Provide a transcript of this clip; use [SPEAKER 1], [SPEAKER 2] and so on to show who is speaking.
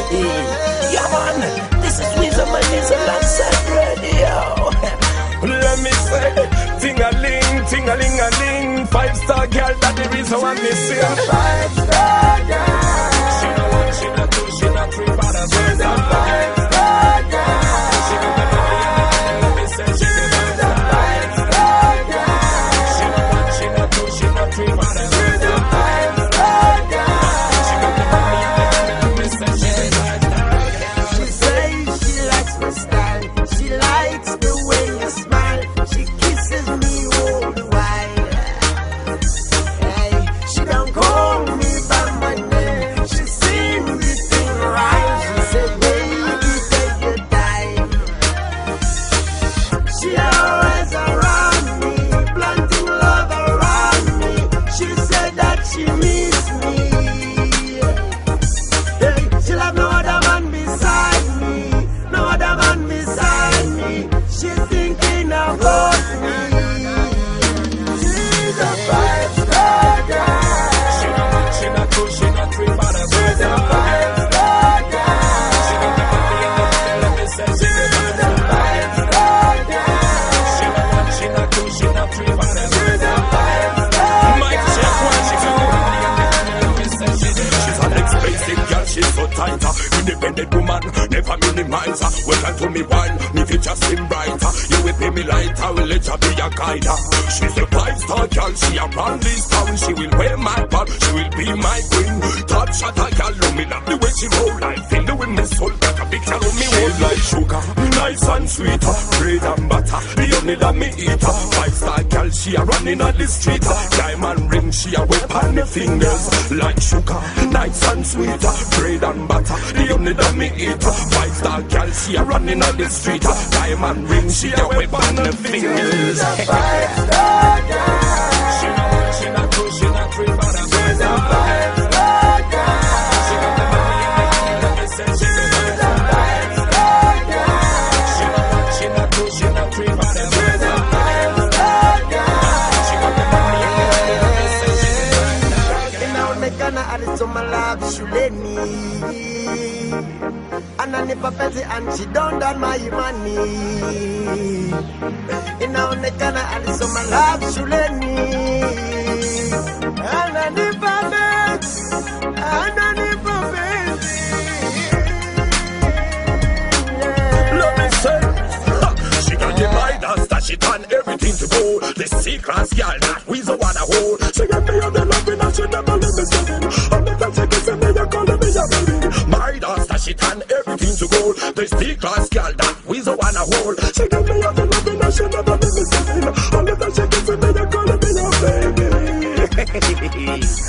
[SPEAKER 1] Yeah, man, this is Wisdom and Diesel alongside radio. Let me say, ting-a-ling, 5-star girl, that the reason why me sing. 5-star girl. She no one, she not two, she not three, but a 5-star girl. She no the money and let me say she the 5-star girl. She no one, she not two, she not three, but a 5-star girl. She got the money and let me say she the 5-star girl.
[SPEAKER 2] She says she likes my style. She likes the way you smile. She kisses me all the while. Hey, she don't call me by my name. She sings everything right. She said, baby, take your time. She always around me, planting love around me. She said that she miss me. Hey, she'll have no other man beside me. No other man beside me. She's thinking about me. She's a 5-star girl.
[SPEAKER 1] She no one, she not two, she not three, but a 5-star girl. She got the money and let me say she the 5-star girl. She no one, she not two, she not three, but a 5-star girl. Mic check 1, she got the money and let me say she the 5-star girl. She's an expensive girl, she's so tight. Independent woman, never minimize her. Welcome to me wine, me future seem brighter. You will pay me lighter, will let her be a guide. She's a 5-star girl, she a run this town. She will wear my part, she will be my queen. Top shot a girl, love me love the way she roll. I feel the way me soul, got a picture of me whole like sugar, nice and sweet, bread and butter, the only that me eat. 5-star girl, she a running on the street. Diamond ring, she a whip on the fingers like sugar, nice and sweet, bread and butter, the only that me eat. 5-star girl, she a running on the street. Diamond ring, she a whip on the fingers.
[SPEAKER 2] 5-star girl.
[SPEAKER 1] She no one, she not two, she not three, but a 5-star girl. She got the money and let me say she the 5-star girl. She no one, she not two, she not three, but a 5-star girl. She got the money and let me say she the 5-star girl.
[SPEAKER 2] Inaonekana alisoma love shuleni, ananipa penzi and she don't done my money. Inaonekana alisoma love shuleni, ananipa penzi, ananipa penzi.
[SPEAKER 1] Let me say, she got the Midas that she turn everything to gold. The C-class girl that we the one a hold. She got me on the loving and she never let me seven. I'm not gonna take it and me you calling me a baby. Midas that she turn everything to gold. The C-class girl that we the one a hold. She got me on the loving and she never let me seven. I'm not gonna take it and me you calling me a baby.